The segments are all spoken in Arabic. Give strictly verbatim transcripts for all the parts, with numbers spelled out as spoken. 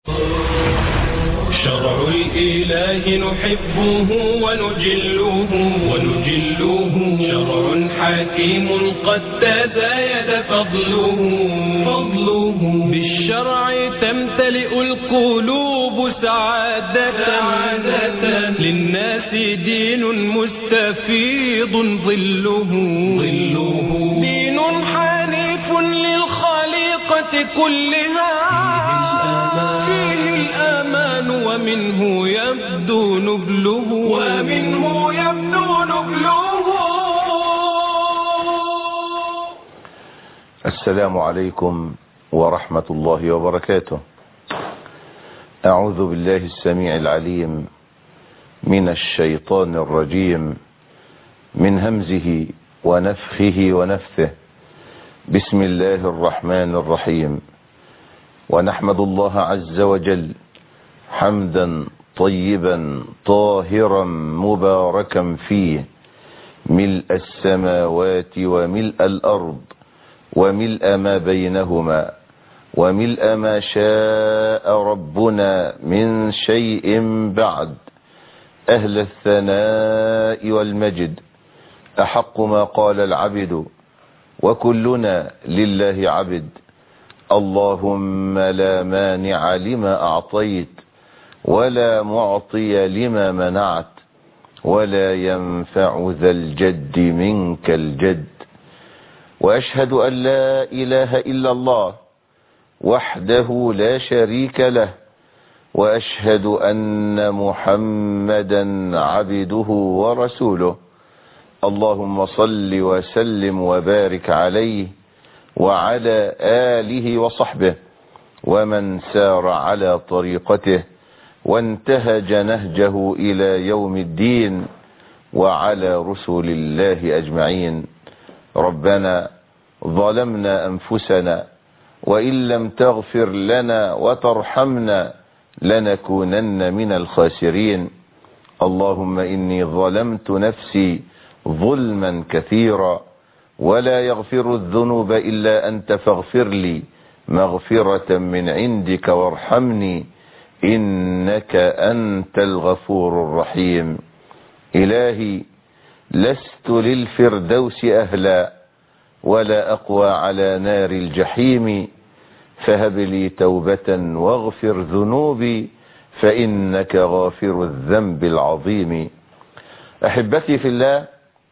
شرع الإله نحبه ونجله ونجله شرع حكيم قد تزايد فضله فضله بالشرع تمتلئ القلوب سعادة, سعادة للناس دين مستفيض ظله ظله دين حنيف للخليقة كلها فيه الأمان ومنه يبدو نبله ومنه يبدو نبله. السلام عليكم ورحمة الله وبركاته. أعوذ بالله السميع العليم من الشيطان الرجيم من همزه ونفخه ونفثه. بسم الله الرحمن الرحيم. ونحمد الله عز وجل حمدا طيبا طاهرا مباركا فيه ملء السماوات وملء الأرض وملء ما بينهما وملء ما شاء ربنا من شيء بعد. أهل الثناء والمجد أحق ما قال العبد وكلنا لله عبد. اللهم لا مانع لما أعطيت ولا معطي لما منعت ولا ينفع ذا الجد منك الجد. وأشهد أن لا إله إلا الله وحده لا شريك له وأشهد أن محمدا عبده ورسوله. اللهم صل وسلم وبارك عليه وعلى آله وصحبه ومن سار على طريقته وانتهج نهجه إلى يوم الدين وعلى رسل الله أجمعين. ربنا ظلمنا أنفسنا وإن لم تغفر لنا وترحمنا لنكونن من الخاسرين. اللهم إني ظلمت نفسي ظلما كثيرا ولا يغفر الذنوب إلا أنت فاغفر لي مغفرة من عندك وارحمني إنك أنت الغفور الرحيم. إلهي لست للفردوس أهلا ولا أقوى على نار الجحيم فهب لي توبة واغفر ذنوبي فإنك غافر الذنب العظيم. أحبتي في الله،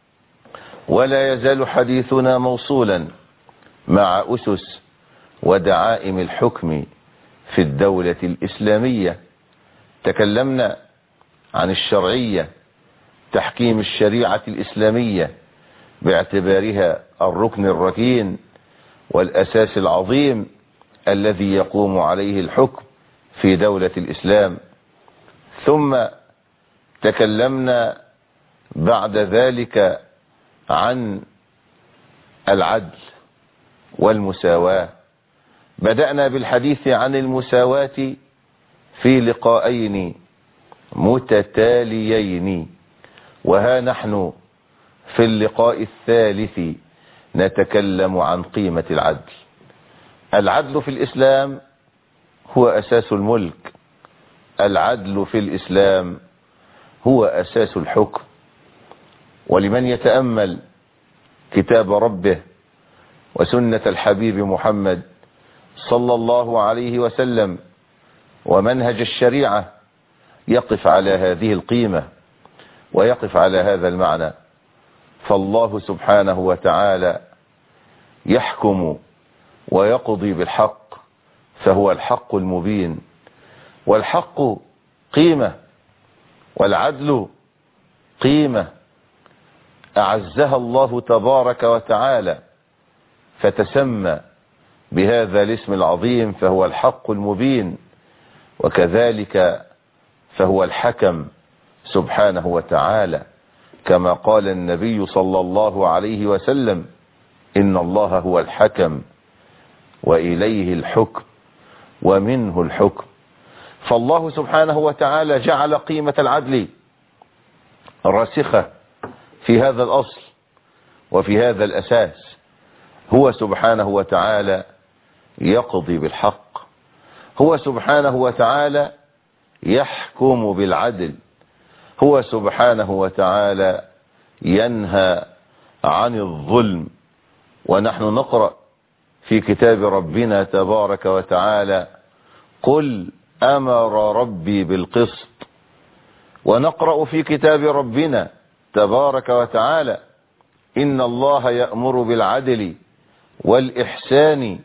ولا يزال حديثنا موصولا مع أسس ودعائم الحكم في الدولة الإسلامية. تكلمنا عن الشرعية، تحكيم الشريعة الإسلامية باعتبارها الركن الركين والأساس العظيم الذي يقوم عليه الحكم في دولة الإسلام. ثم تكلمنا بعد ذلك عن العدل والمساواة. بدأنا بالحديث عن المساواة في لقاءين متتاليين، وها نحن في اللقاء الثالث نتكلم عن قيمة العدل. العدل في الإسلام هو أساس الملك، العدل في الإسلام هو أساس الحكم. ولمن يتأمل كتاب ربه وسنة الحبيب محمد صلى الله عليه وسلم ومنهج الشريعة يقف على هذه القيمة ويقف على هذا المعنى. فالله سبحانه وتعالى يحكم ويقضي بالحق، فهو الحق المبين، والحق قيمة والعدل قيمة أعزها الله تبارك وتعالى فتسمى بهذا الاسم العظيم، فهو الحق المبين. وكذلك فهو الحكم سبحانه وتعالى، كما قال النبي صلى الله عليه وسلم: إن الله هو الحكم وإليه الحكم ومنه الحكم. فالله سبحانه وتعالى جعل قيمة العدل راسخة في هذا الأصل وفي هذا الأساس. هو سبحانه وتعالى يقضي بالحق، هو سبحانه وتعالى يحكم بالعدل، هو سبحانه وتعالى ينهى عن الظلم. ونحن نقرأ في كتاب ربنا تبارك وتعالى قل أمر ربي بالقسط، ونقرأ في كتاب ربنا تبارك وتعالى إن الله يأمر بالعدل والإحسان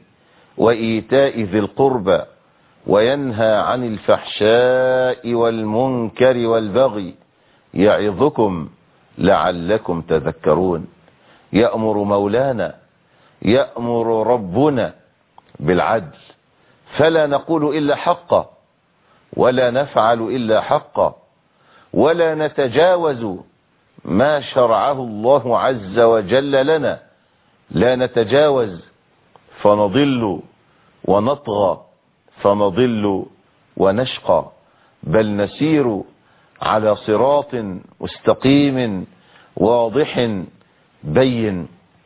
وإيتاء ذي القربى وينهى عن الفحشاء والمنكر والبغي يعظكم لعلكم تذكرون. يأمر مولانا، يأمر ربنا بالعدل، فلا نقول إلا حقا ولا نفعل إلا حقا، ولا نتجاوز ما شرعه الله عز وجل لنا، لا نتجاوز فنضل ونطغى، فنضل ونشقى، بل نسير على صراط مستقيم واضح بين.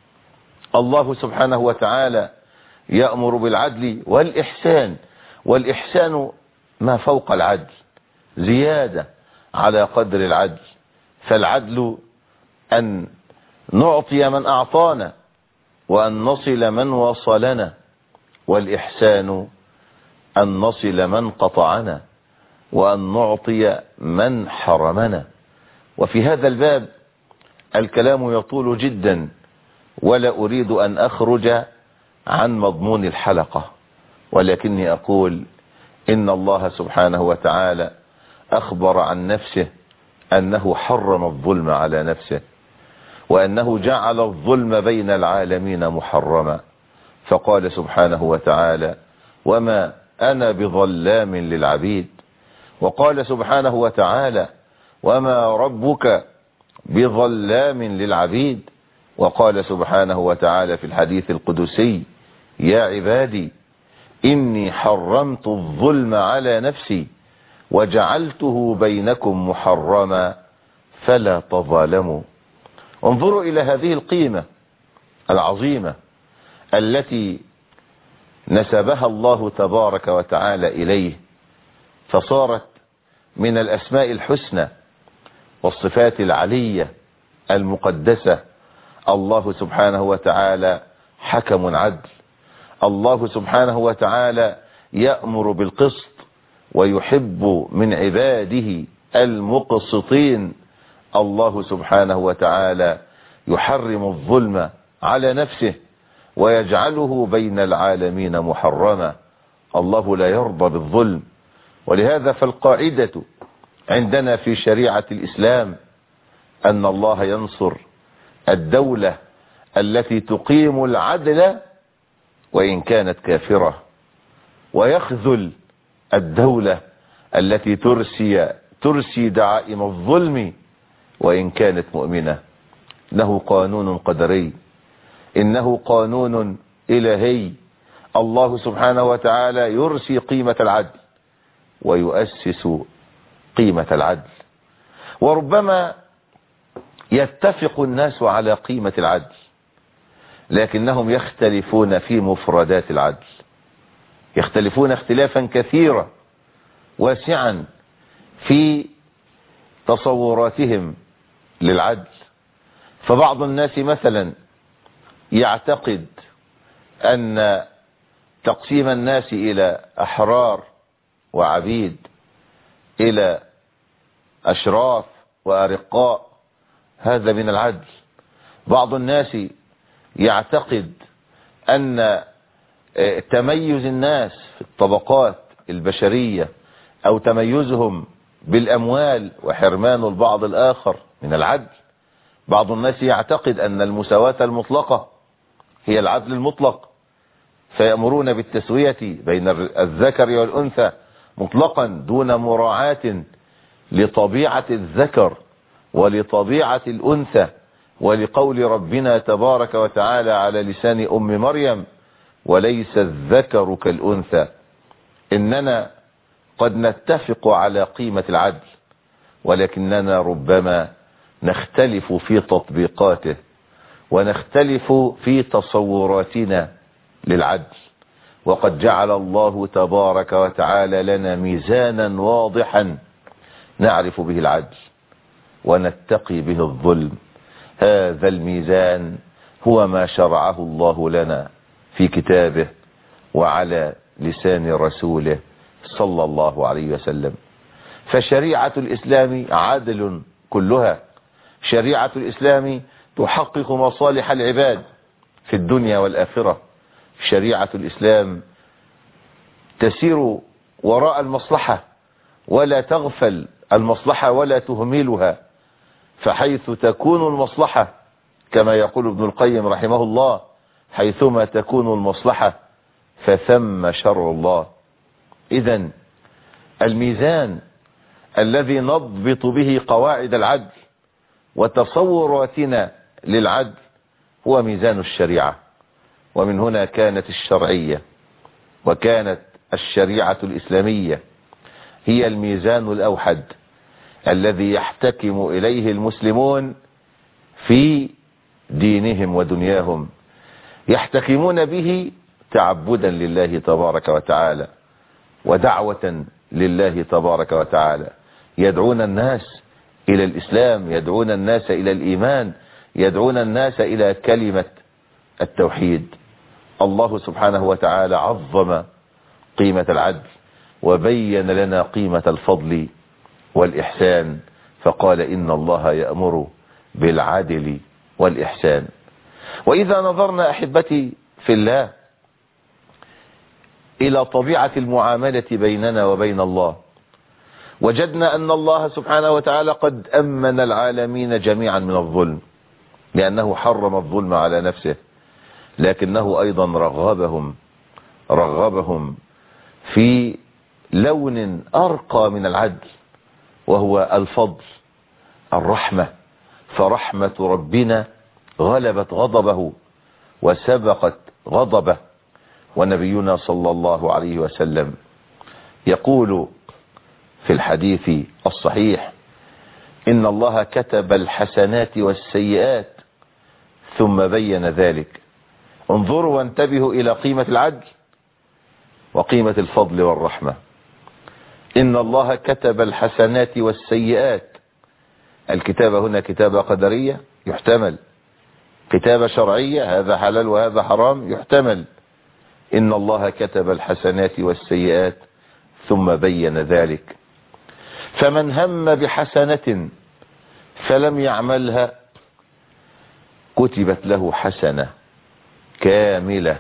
الله سبحانه وتعالى يأمر بالعدل والإحسان، والإحسان ما فوق العدل، زيادة على قدر العدل. فالعدل أن نعطي من أعطانا وأن نصل من وصلنا، والإحسان أن نصل من قطعنا وأن نعطي من حرمنا. وفي هذا الباب الكلام يطول جدا، ولا أريد أن أخرج عن مضمون الحلقة، ولكني أقول إن الله سبحانه وتعالى أخبر عن نفسه أنه حرم الظلم على نفسه، وأنه جعل الظلم بين العالمين محرما، فقال سبحانه وتعالى وما أنا بظلام للعبيد. وقال سبحانه وتعالى وما ربك بظلام للعبيد. وقال سبحانه وتعالى في الحديث القدسي يا عبادي إني حرمت الظلم على نفسي وجعلته بينكم محرما فلا تظالموا. انظروا إلى هذه القيمة العظيمة التي نسبها الله تبارك وتعالى إليه، فصارت من الأسماء الحسنى والصفات العلية المقدسة. الله سبحانه وتعالى حكم عدل، الله سبحانه وتعالى يأمر بالقسط ويحب من عباده المقسطين. الله سبحانه وتعالى يحرم الظلم على نفسه ويجعله بين العالمين محرما. الله لا يرضى بالظلم، ولهذا فالقاعدة عندنا في شريعة الإسلام أن الله ينصر الدولة التي تقيم العدل وإن كانت كافرة، ويخذل الدولة التي ترسي ترسي دعائم الظلم وإن كانت مؤمنة. إنه قانون قدري، إنه قانون إلهي. الله سبحانه وتعالى يرسي قيمة العدل ويؤسس قيمة العدل، وربما يتفق الناس على قيمة العدل لكنهم يختلفون في مفردات العدل، يختلفون اختلافا كثيرا واسعا في تصوراتهم للعدل. فبعض الناس مثلا يعتقد أن تقسيم الناس إلى أحرار وعبيد، إلى أشراف وأرقاء، هذا من العدل. بعض الناس يعتقد أن تميز الناس في الطبقات البشرية أو تميزهم بالأموال وحرمان البعض الآخر من العدل. بعض الناس يعتقد أن المساواة المطلقة هي العدل المطلق، فيأمرون بالتسوية بين الذكر والأنثى مطلقا دون مراعاة لطبيعة الذكر ولطبيعة الأنثى، ولقول ربنا تبارك وتعالى على لسان أم مريم وليس الذكر كالأنثى. إننا قد نتفق على قيمة العدل، ولكننا ربما نختلف في تطبيقاته ونختلف في تصوراتنا للعدل. وقد جعل الله تبارك وتعالى لنا ميزانا واضحا نعرف به العدل ونتقي به الظلم. هذا الميزان هو ما شرعه الله لنا في كتابه وعلى لسان رسوله صلى الله عليه وسلم. فشريعة الإسلام عدل كلها. شريعة الإسلام تحقق مصالح العباد في الدنيا والآخرة. شريعة الإسلام تسير وراء المصلحة ولا تغفل المصلحة ولا تهملها، فحيث تكون المصلحة كما يقول ابن القيم رحمه الله: حيثما تكون المصلحة فثم شرع الله. إذن الميزان الذي نضبط به قواعد العدل وتصوراتنا للعدل هو ميزان الشريعة. ومن هنا كانت الشرعية وكانت الشريعة الإسلامية هي الميزان الأوحد الذي يحتكم إليه المسلمون في دينهم ودنياهم، يحتكمون به تعبدا لله تبارك وتعالى ودعوة لله تبارك وتعالى. يدعون الناس إلى الإسلام، يدعون الناس إلى الإيمان، يدعون الناس إلى كلمة التوحيد. الله سبحانه وتعالى عظم قيمة العدل وبين لنا قيمة الفضل والإحسان، فقال: إن الله يأمر بالعدل والإحسان. وإذا نظرنا أحبتي في الله إلى طبيعة المعاملة بيننا وبين الله، وجدنا أن الله سبحانه وتعالى قد أمن العالمين جميعا من الظلم، لأنه حرم الظلم على نفسه، لكنه أيضا رغبهم رغبهم في لون أرقى من العدل، وهو الفضل، الرحمة. فرحمة ربنا غلبت غضبه وسبقت غضبه. ونبينا صلى الله عليه وسلم يقول في الحديث الصحيح: إن الله كتب الحسنات والسيئات ثم بين ذلك. انظروا وانتبهوا إلى قيمة العدل وقيمة الفضل والرحمة. إن الله كتب الحسنات والسيئات. الكتابة هنا كتابة قدرية يحتمل، كتابة شرعية هذا حلال وهذا حرام يحتمل. إن الله كتب الحسنات والسيئات ثم بين ذلك. فمن هم بحسنة فلم يعملها كتبت له حسنة كاملة،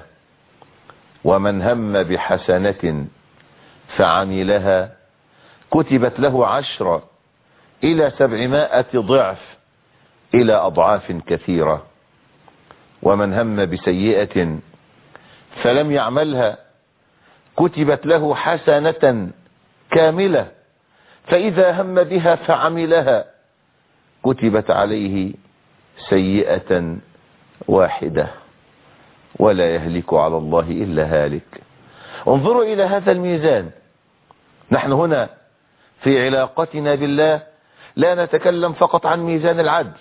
ومن هم بحسنة فعملها كتبت له عشرة إلى سبعمائة ضعف إلى أضعاف كثيرة. ومن هم بسيئة فلم يعملها كتبت له حسنة كاملة، فإذا هم بها فعملها كتبت عليه سيئة واحدة، ولا يهلك على الله إلا هالك. انظروا إلى هذا الميزان. نحن هنا في علاقتنا بالله لا نتكلم فقط عن ميزان العدل،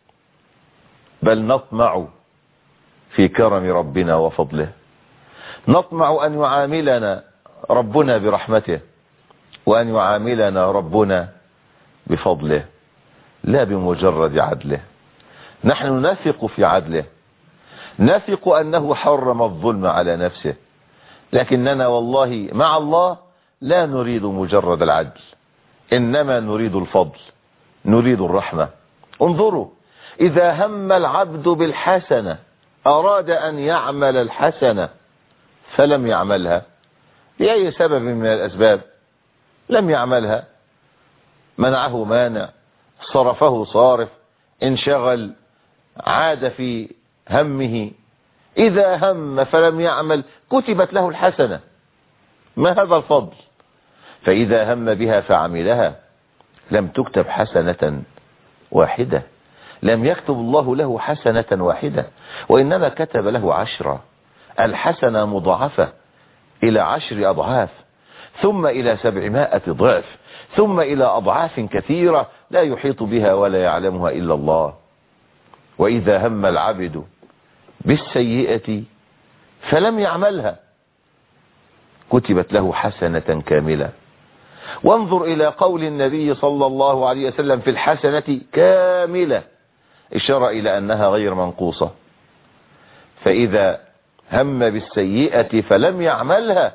بل نطمع في كرم ربنا وفضله. نطمع أن يعاملنا ربنا برحمته، وأن يعاملنا ربنا بفضله لا بمجرد عدله. نحن نثق في عدله، نثق أنه حرم الظلم على نفسه، لكننا والله مع الله لا نريد مجرد العدل، إنما نريد الفضل، نريد الرحمة. انظروا، إذا هم العبد بالحسنة، أراد أن يعمل الحسنة فلم يعملها لأي سبب من الأسباب، لم يعملها، منعه مانع، صرفه صارف، انشغل، عاد في همه. إذا هم فلم يعمل كتبت له الحسنة. ما هذا الفضل؟ فإذا هم بها فعملها لم تكتب حسنة واحدة، لم يكتب الله له حسنة واحدة، وإنما كتب له عشرة. الحسنة مضاعفة إلى عشر أضعاف، ثم إلى سبعمائة ضعف، ثم إلى أضعاف كثيرة لا يحيط بها ولا يعلمها إلا الله. وإذا هم العبد بالسيئة فلم يعملها كتبت له حسنة كاملة. وانظر إلى قول النبي صلى الله عليه وسلم في الحسنة كاملة، إشارة إلى أنها غير منقوصة. فإذا هم بالسيئة فلم يعملها،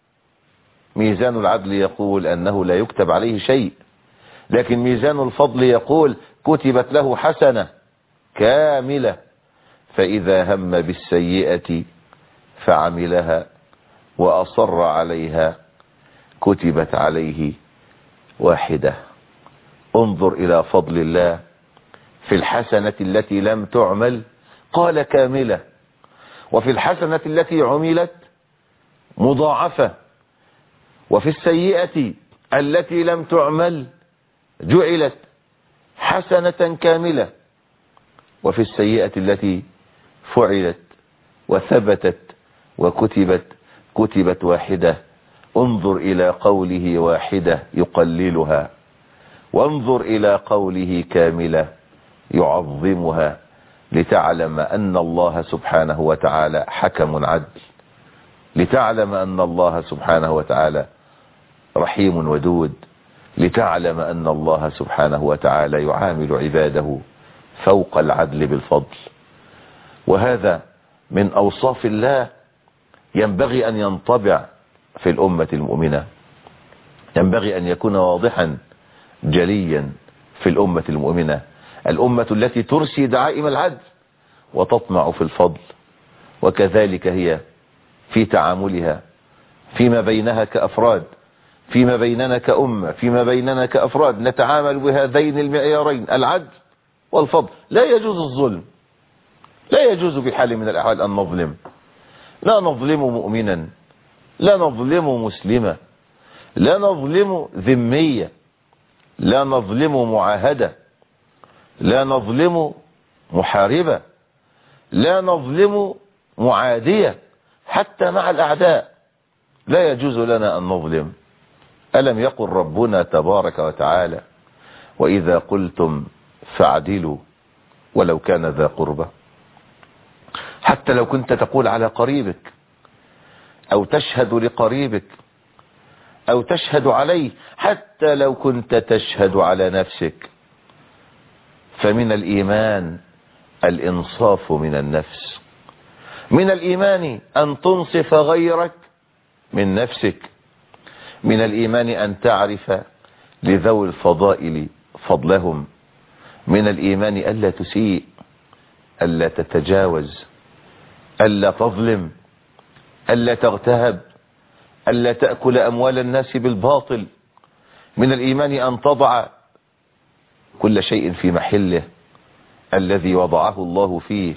ميزان العدل يقول أنه لا يكتب عليه شيء، لكن ميزان الفضل يقول كتبت له حسنة كاملة. فإذا هم بالسيئة فعملها وأصر عليها كتبت عليه واحدة. انظر إلى فضل الله في الحسنة التي لم تعمل قال كاملة، وفي الحسنة التي عملت مضاعفة، وفي السيئة التي لم تعمل جعلت حسنة كاملة، وفي السيئة التي فعلت وثبتت وكتبت كتبت واحدة. انظر إلى قوله واحدة يقللها، وانظر إلى قوله كاملة يعظمها، لتعلم أن الله سبحانه وتعالى حكم عدل، لتعلم أن الله سبحانه وتعالى رحيم ودود، لتعلم أن الله سبحانه وتعالى يعامل عباده فوق العدل بالفضل. وهذا من أوصاف الله ينبغي أن ينطبع في الأمة المؤمنة، ينبغي أن يكون واضحا جليا في الأمة المؤمنة، الأمة التي ترسي دعائم العدل وتطمع في الفضل. وكذلك هي في تعاملها فيما بينها كأفراد، فيما بيننا كأمة، فيما بيننا كأفراد، نتعامل بهذين المعيارين العدل والفضل. لا يجوز الظلم، لا يجوز بحال من الأحوال أن نظلم، لا نظلم مؤمنا، لا نظلم مسلمة، لا نظلم ذمية، لا نظلم معاهدة، لا نظلم محاربة، لا نظلم معادية، حتى مع الأعداء لا يجوز لنا أن نظلم. ألم يقل ربنا تبارك وتعالى وإذا قلتم فاعدلوا ولو كان ذا قربى؟ حتى لو كنت تقول على قريبك أو تشهد لقريبك أو تشهد عليه، حتى لو كنت تشهد على نفسك، فمن الإيمان الإنصاف من النفس، من الإيمان أن تنصف غيرك من نفسك، من الإيمان أن تعرف لذوي الفضائل فضلهم، من الإيمان ألا تسيء، ألا تتجاوز، ألا تظلم، ألا تغتهب، ألا تأكل أموال الناس بالباطل. من الإيمان أن تضع كل شيء في محله الذي وضعه الله فيه.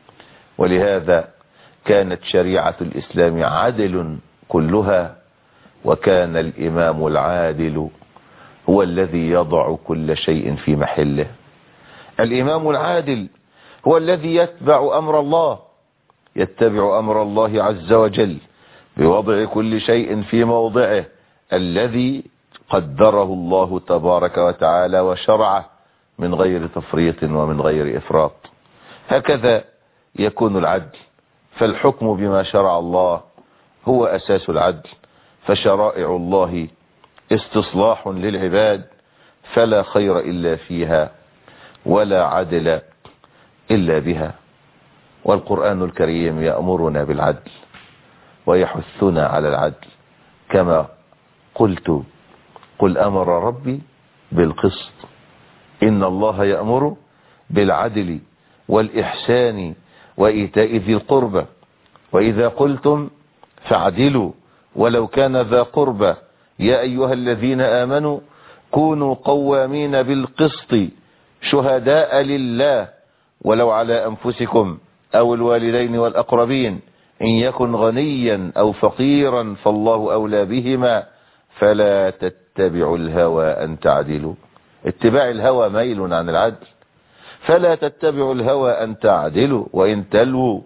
ولهذا كانت شريعة الإسلام عدل كلها، وكان الإمام العادل هو الذي يضع كل شيء في محله. الإمام العادل هو الذي يتبع أمر الله، يتبع أمر الله عز وجل بوضع كل شيء في موضعه الذي قدره الله تبارك وتعالى وشرعه من غير تفريط ومن غير إفراط. هكذا يكون العدل، فالحكم بما شرع الله هو أساس العدل، فشرائع الله استصلاح للعباد، فلا خير إلا فيها ولا عدل إلا بها. والقرآن الكريم يأمرنا بالعدل ويحثنا على العدل، كما قلت قل أمر ربي بالقسط إن الله يأمر بالعدل والإحسان وإيتاء ذي القربى وإذا قلتم فاعدلوا ولو كان ذا قربى يا أيها الذين آمنوا كونوا قوامين بالقسط شهداء لله ولو على أنفسكم أو الوالدين والأقربين إن يكن غنيا أو فقيرا فالله أولى بهما فلا تتبعوا الهوى أن تعدلوا. اتباع الهوى ميل عن العدل، فلا تتبعوا الهوى أن تعدلوا وإن تلووا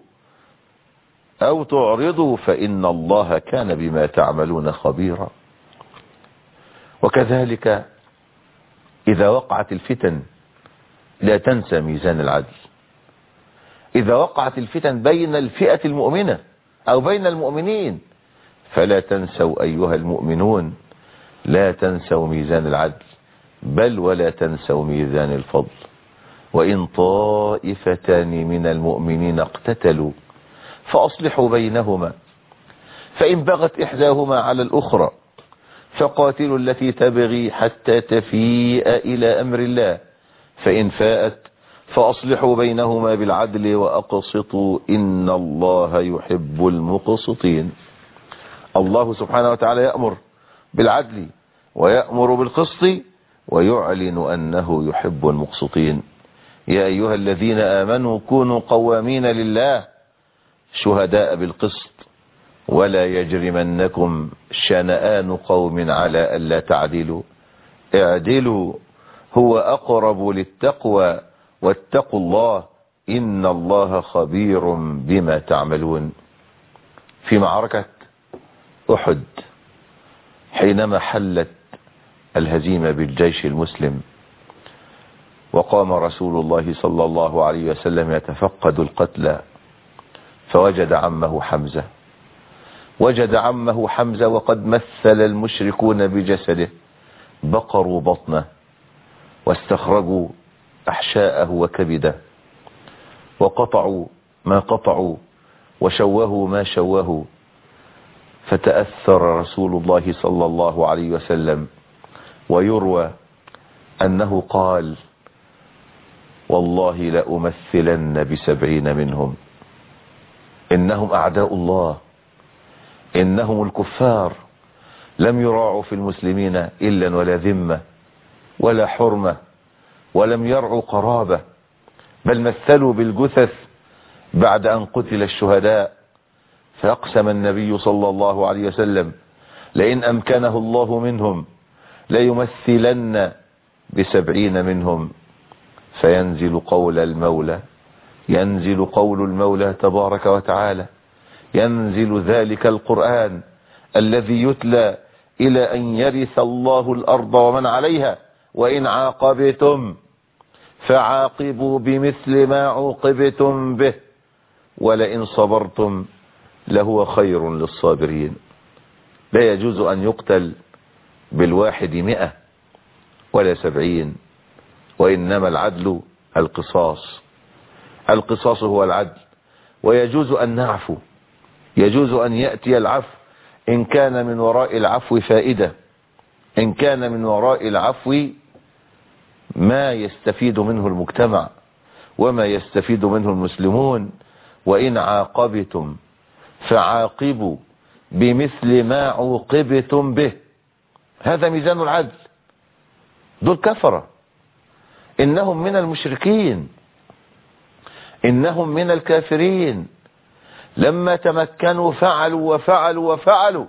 أو تعرضوا فإن الله كان بما تعملون خبيرا. وكذلك إذا وقعت الفتن لا تنسى ميزان العدل. إذا وقعت الفتن بين الفئة المؤمنة أو بين المؤمنين فلا تنسوا أيها المؤمنون، لا تنسوا ميزان العدل، بل ولا تنسوا ميزان الفضل. وإن طائفتان من المؤمنين اقتتلوا فأصلحوا بينهما، فإن بغت إحداهما على الأخرى فقاتلوا التي تبغي حتى تفيء إلى أمر الله، فإن فاءت فأصلحوا بينهما بالعدل وأقسطوا إن الله يحب المقسطين. الله سبحانه وتعالى يأمر بالعدل ويأمر بالقسط ويعلن أنه يحب المقسطين. يا أيها الذين آمنوا كونوا قوامين لله شهداء بالقسط ولا يجرمنكم شنآن قوم على ألا تعدلوا اعدلوا هو أقرب للتقوى واتقوا الله إن الله خبير بما تعملون. في معركة أحد حينما حلت الهزيمة بالجيش المسلم وقام رسول الله صلى الله عليه وسلم يتفقد القتلى، فوجد عمه حمزة وجد عمه حمزة وقد مثل المشركون بجسده، بقروا بطنه واستخرجوا أحشاءه وكبده وقطعوا ما قطعوا وشوهوا ما شوهوا، فتأثر رسول الله صلى الله عليه وسلم، ويروى أنه قال والله لأمثلن بسبعين منهم، إنهم أعداء الله، إنهم الكفار لم يراعوا في المسلمين إلا ولا ذمة ولا حرمة ولم يرعوا قرابة، بل مثلوا بالجثث بعد أن قتل الشهداء. فأقسم النبي صلى الله عليه وسلم لئن أمكنه الله منهم ليمثلن بسبعين منهم، فينزل قول المولى ينزل قول المولى تبارك وتعالى، ينزل ذلك القرآن الذي يتلى إلى أن يرث الله الأرض ومن عليها وإن عاقبتم فعاقبوا بمثل ما عوقبتم به ولئن صبرتم لهو خير للصابرين. لا يجوز أن يقتل بالواحد مئة ولا سبعين، وإنما العدل القصاص، القصاص هو العدل. ويجوز أن نعفو، يجوز أن يأتي العفو إن كان من وراء العفو فائدة، إن كان من وراء العفو ما يستفيد منه المجتمع وما يستفيد منه المسلمون. وإن عاقبتم فعاقبوا بمثل ما عوقبتم به، هذا ميزان العدل. دول كفرة، إنهم من المشركين، إنهم من الكافرين، لما تمكنوا فعلوا وفعلوا وفعلوا.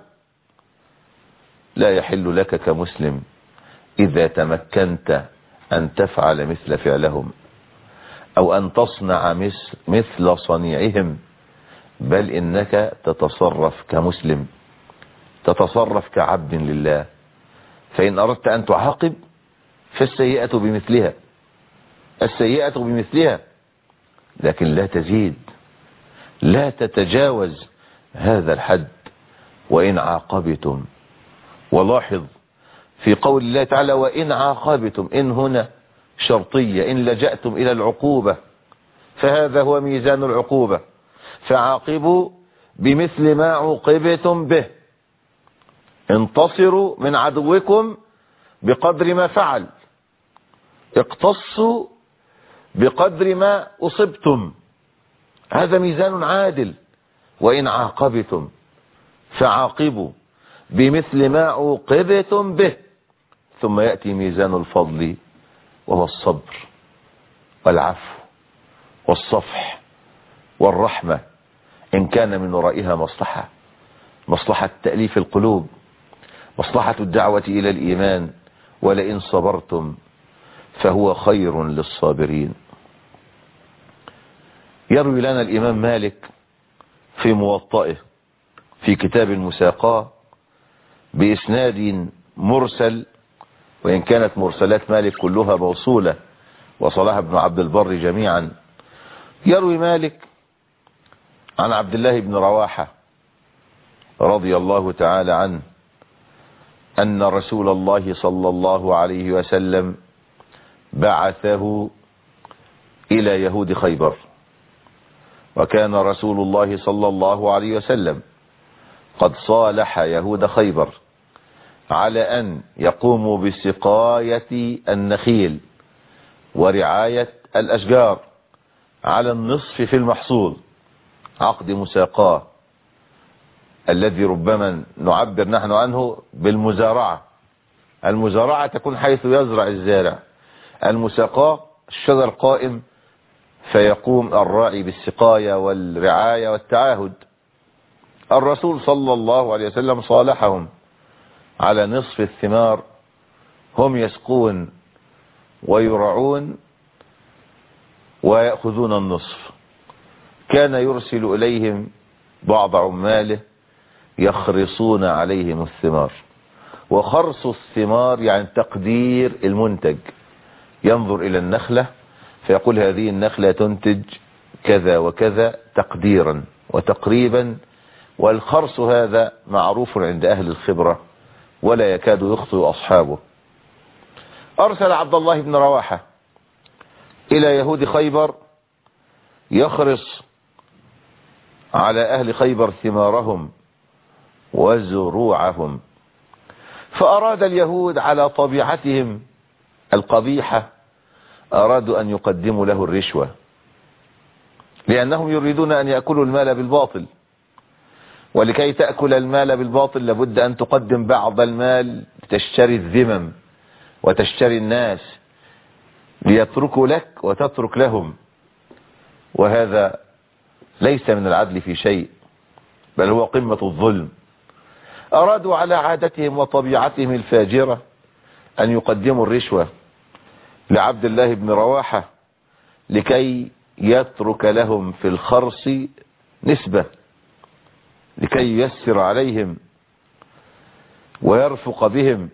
لا يحل لك كمسلم إذا تمكنت أن تفعل مثل فعلهم أو أن تصنع مثل صنيعهم، بل إنك تتصرف كمسلم، تتصرف كعبد لله. فإن أردت أن تعاقب فالسيئة بمثلها، السيئة بمثلها، لكن لا تزيد، لا تتجاوز هذا الحد. وإن عاقبتم، ولاحظ في قول الله تعالى وإن عاقبتم، إن هنا شرطية، إن لجأتم إلى العقوبة فهذا هو ميزان العقوبة، فعاقبوا بمثل ما عوقبتم به، انتصروا من عدوكم بقدر ما فعل، اقتصوا بقدر ما أصبتم، هذا ميزان عادل. وإن عاقبتم فعاقبوا بمثل ما عوقبتم به، ثم يأتي ميزان الفضل وهو الصبر والعفو والصفح والرحمة، إن كان من ورائها مصلحة، مصلحة تأليف القلوب، مصلحة الدعوة إلى الإيمان. ولئن صبرتم فهو خير للصابرين. يروي لنا الإمام مالك في موطئه في كتاب المساقاة بإسناد مرسل، وإن كانت مرسلات مالك كلها موصولة وصلها ابن عبد البر جميعا. يروي مالك عن عبد الله بن رواحة رضي الله تعالى عنه أن رسول الله صلى الله عليه وسلم بعثه إلى يهود خيبر، وكان رسول الله صلى الله عليه وسلم قد صالح يهود خيبر على أن يقوموا بسقاية النخيل ورعاية الأشجار على النصف في المحصول، عقد مساقاه الذي ربما نعبر نحن عنه بالمزارعة. المزارعة تكون حيث يزرع الزارع، المساقاه الشجر قائم فيقوم الراعي بالسقاية والرعاية والتعاهد. الرسول صلى الله عليه وسلم صالحهم على نصف الثمار، هم يسقون ويرعون ويأخذون النصف. كان يرسل إليهم بعض عماله يخرصون عليهم الثمار، وخرص الثمار يعني تقدير المنتج، ينظر إلى النخلة فيقول هذه النخلة تنتج كذا وكذا تقديرا وتقريبا، والخرص هذا معروف عند أهل الخبرة ولا يكاد يخطئ أصحابه. أرسل عبد الله بن رواحة إلى يهود خيبر يخرص على أهل خيبر ثمارهم وزروعهم، فأراد اليهود على طبيعتهم القبيحة أرادوا أن يقدموا له الرشوة، لأنهم يريدون أن يأكلوا المال بالباطل، ولكي تأكل المال بالباطل لابد أن تقدم بعض المال تشتري الذمم وتشتري الناس ليتركوا لك وتترك لهم، وهذا ليس من العدل في شيء، بل هو قمة الظلم. أرادوا على عادتهم وطبيعتهم الفاجرة أن يقدموا الرشوة لعبد الله بن رواحة لكي يترك لهم في الخرص نسبة، لكي ييسر عليهم ويرفق بهم.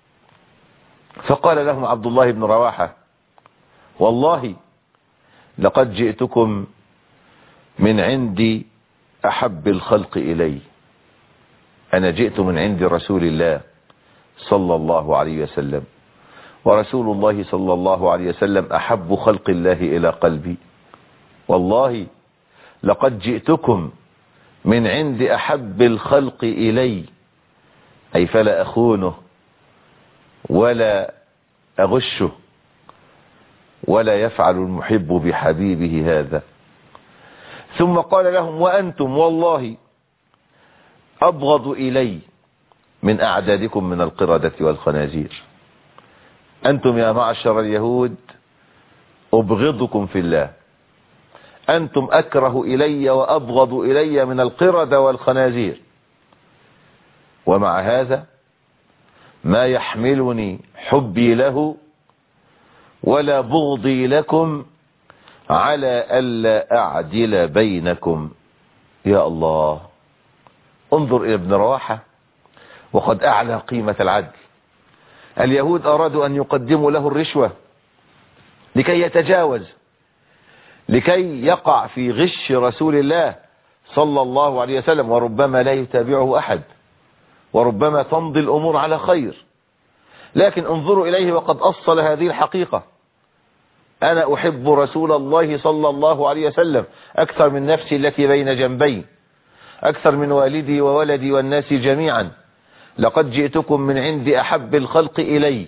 فقال لهم عبد الله بن رواحة والله لقد جئتكم من عند أحب الخلق إلي، أنا جئت من عند رسول الله صلى الله عليه وسلم، ورسول الله صلى الله عليه وسلم أحب خلق الله إلى قلبي، والله لقد جئتكم من عند أحب الخلق إلي، أي فلا أخونه ولا أغشه ولا يفعل المحب بحبيبه هذا. ثم قال لهم وأنتم والله أبغض إلي من أعدادكم من القردة والخنازير، أنتم يا معشر اليهود أبغضكم في الله، أنتم أكره إلي وأبغض إلي من القردة والخنازير، ومع هذا ما يحملني حبي له ولا بغضي لكم على ألا أعدل بينكم. يا الله، انظر إلى ابن رواحة وقد أعلى قيمة العدل. اليهود أرادوا أن يقدموا له الرشوة لكي يتجاوز، لكي يقع في غش رسول الله صلى الله عليه وسلم، وربما لا يتابعه أحد، وربما تمضي الأمور على خير. لكن انظروا إليه وقد أصل هذه الحقيقة، أنا أحب رسول الله صلى الله عليه وسلم أكثر من نفسي التي بين جنبي، أكثر من والدي وولدي والناس جميعا، لقد جئتكم من عند أحب الخلق إلي،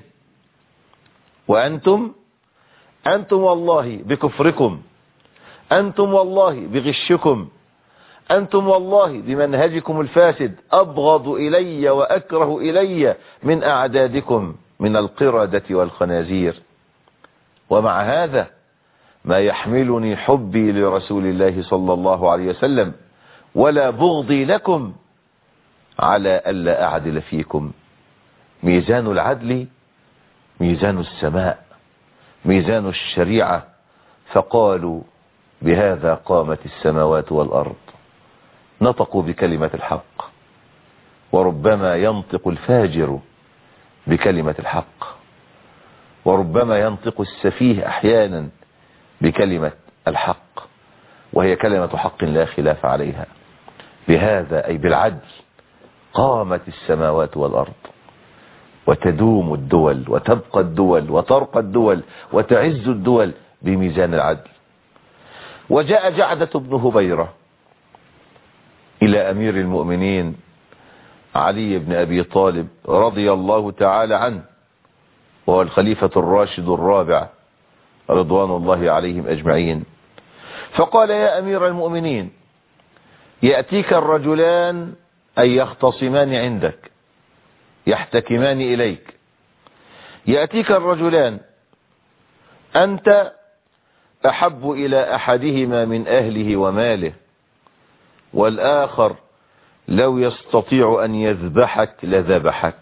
وأنتم أنتم والله بكفركم، أنتم والله بغشكم، أنتم والله بمنهجكم الفاسد أبغض إلي وأكره إلي من أعدادكم من القردة والخنازير، ومع هذا ما يحملني حبي لرسول الله صلى الله عليه وسلم ولا بغضي لكم على ألا أعدل فيكم. ميزان العدل ميزان السماء، ميزان الشريعة، فقالوا بهذا قامت السماوات والأرض. نطقوا بكلمة الحق، وربما ينطق الفاجر بكلمة الحق، وربما ينطق السفيه أحيانا بكلمة الحق، وهي كلمة حق لا خلاف عليها. بهذا أي بالعدل قامت السماوات والأرض، وتدوم الدول وتبقى الدول وترقى الدول وتعز الدول بميزان العدل. وجاء جعدة بن هبيرة إلى أمير المؤمنين علي بن أبي طالب رضي الله تعالى عنه، وهو الخليفة الراشد الرابع رضوان الله عليهم أجمعين، فقال: يا أمير المؤمنين، يأتيك الرجلان أي يختصمان عندك، يحتكمان إليك، يأتيك الرجلان، أنت أحب إلى أحدهما من أهله وماله، والآخر لو يستطيع أن يذبحك لذبحك.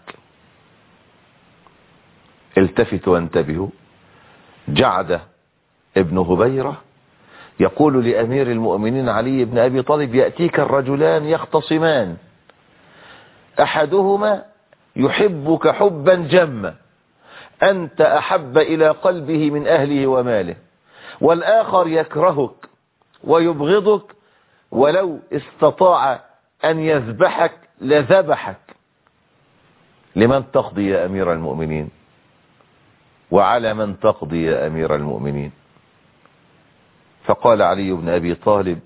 التفتوا وانتبهوا، جعدة ابن هبيرة يقول لأمير المؤمنين علي بن أبي طالب: يأتيك الرجلان يختصمان، أحدهما يحبك حبا جما، أنت أحب إلى قلبه من أهله وماله، والآخر يكرهك ويبغضك، ولو استطاع أن يذبحك لذبحك. لمن تقضي يا أمير المؤمنين؟ وعلى من تقضي يا أمير المؤمنين؟ فقال علي بن أبي طالب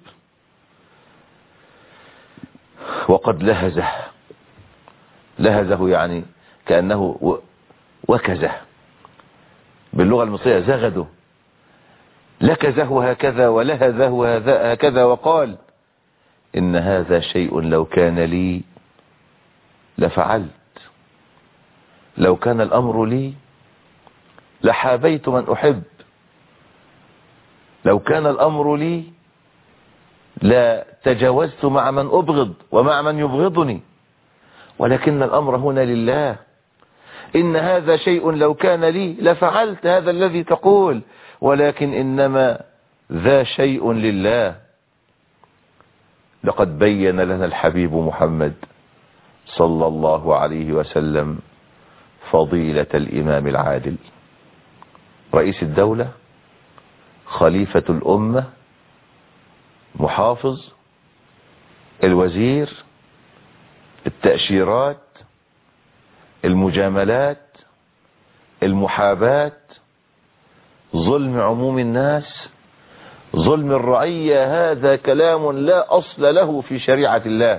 وقد لهزه، لهزه يعني كأنه وكزه، باللغة المصرية زغده، لكزه هكذا ولهزه هكذا، وقال: إن هذا شيء لو كان لي لفعلت، لو كان الأمر لي لحابيت من أحب، لو كان الأمر لي لا تجاوزت مع من أبغض ومع من يبغضني، ولكن الأمر هنا لله. إن هذا شيء لو كان لي لفعلت هذا الذي تقول، ولكن إنما ذا شيء لله. لقد بين لنا الحبيب محمد صلى الله عليه وسلم فضيلة الإمام العادل، رئيس الدولة، خليفة الأمة، محافظ، الوزير، التأشيرات، المجاملات، المحاباة، ظلم عموم الناس، ظلم الرعية. هذا كلام لا أصل له في شريعة الله.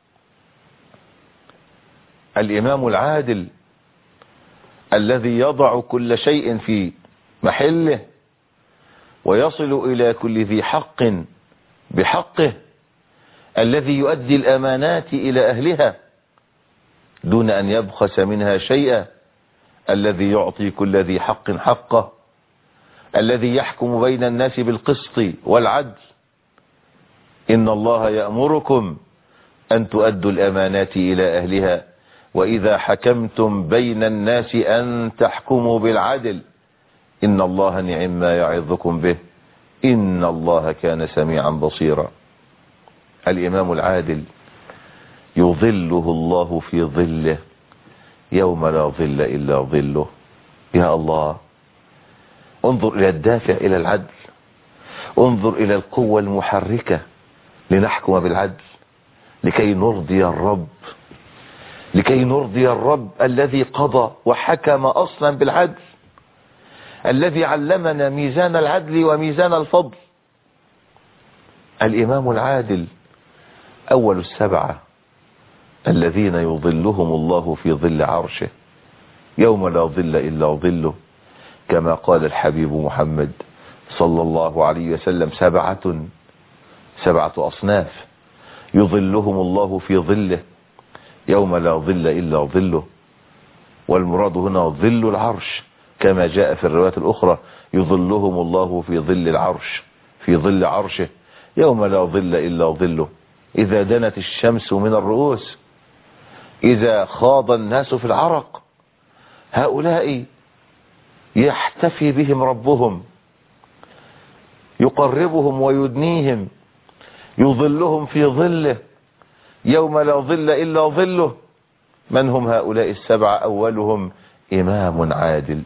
الإمام العادل الذي يضع كل شيء في محله ويصل إلى كل ذي حق بحقه، الذي يؤدي الأمانات إلى أهلها دون أن يبخس منها شيئا، الذي يعطي كل ذي حق حقه، الذي يحكم بين الناس بالقسط والعدل. إن الله يأمركم أن تؤدوا الأمانات إلى أهلها، وإذا حكمتم بين الناس أن تحكموا بالعدل، إن الله نعم ما يعظكم به، إن الله كان سميعا بصيرا. الإمام العادل يظله الله في ظله يوم لا ظل إلا ظله. يا الله، انظر إلى الدافع إلى العدل، انظر إلى القوة المحركة لنحكم بالعدل، لكي نرضي الرب، لكي نرضي الرب الذي قضى وحكم أصلا بالعدل، الذي علمنا ميزان العدل وميزان الفضل. الإمام العادل أول السبعة الذين يظلهم الله في ظل عرشه يوم لا ظل إلا ظله، كما قال الحبيب محمد صلى الله عليه وسلم: سبعة سبعة أصناف يظلهم الله في ظله يوم لا ظل إلا ظله. والمراد هنا ظل العرش، كما جاء في الروايات الأخرى: يظلهم الله في ظل العرش، في ظل عرشه يوم لا ظل إلا ظله. إذا دنت الشمس من الرؤوس، إذا خاض الناس في العرق، هؤلاء يحتفي بهم ربهم، يقربهم ويدنيهم، يظلهم في ظله يوم لا ظل إلا ظله. من هم هؤلاء السبعة؟ أولهم إمام عادل،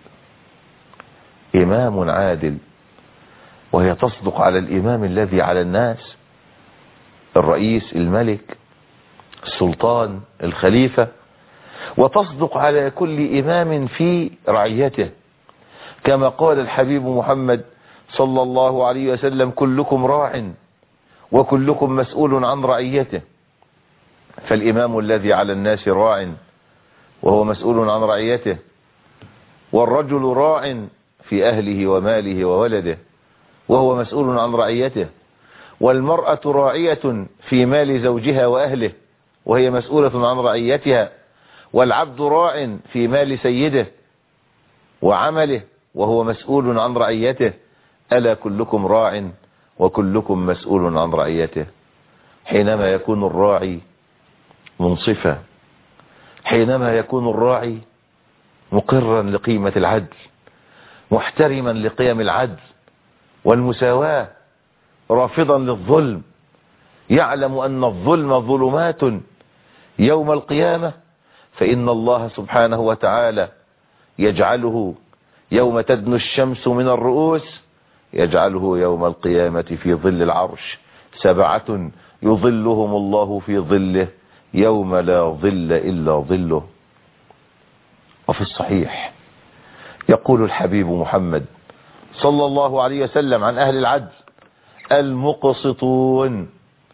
إمام عادل، وهي تصدق على الإمام الذي على الناس، الرئيس، الملك، السلطان الخليفة، وتصدق على كل إمام في رعيته، كما قال الحبيب محمد صلى الله عليه وسلم: كلكم راع وكلكم مسؤول عن رعيته. فالإمام الذي على الناس راع وهو مسؤول عن رعيته، والرجل راع في أهله وماله وولده وهو مسؤول عن رعيته، والمرأة راعية في مال زوجها وأهله وهي مسؤولة عن رعيتها، والعبد راع في مال سيده وعمله وهو مسؤول عن رعيته. ألا كلكم راع وكلكم مسؤول عن رعيته. حينما يكون الراعي منصفا، حينما يكون الراعي مقرا لقيمة العدل، محترما لقيم العدل والمساواة، رافضا للظلم، يعلم أن الظلم ظلمات يوم القيامة، فإن الله سبحانه وتعالى يجعله يوم تدنو الشمس من الرؤوس، يجعله يوم القيامة في ظل العرش سبعة يظلهم الله في ظله يوم لا ظل إلا ظله. وفي الصحيح يقول الحبيب محمد صلى الله عليه وسلم عن أهل العدل: المقسطون،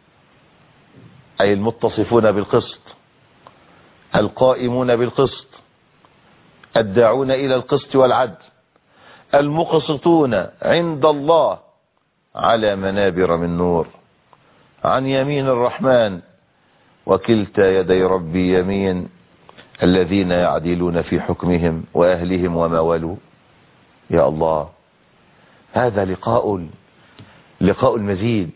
أي المتصفون بالقسط، القائمون بالقسط، الداعون إلى القسط والعدل، المقسطون عند الله على منابر من نور، عن يمين الرحمن، وكلتا يدي ربي يمين، الذين يعدلون في حكمهم وأهلهم وما ولوا. يا الله، هذا لقاء لقاء المزيد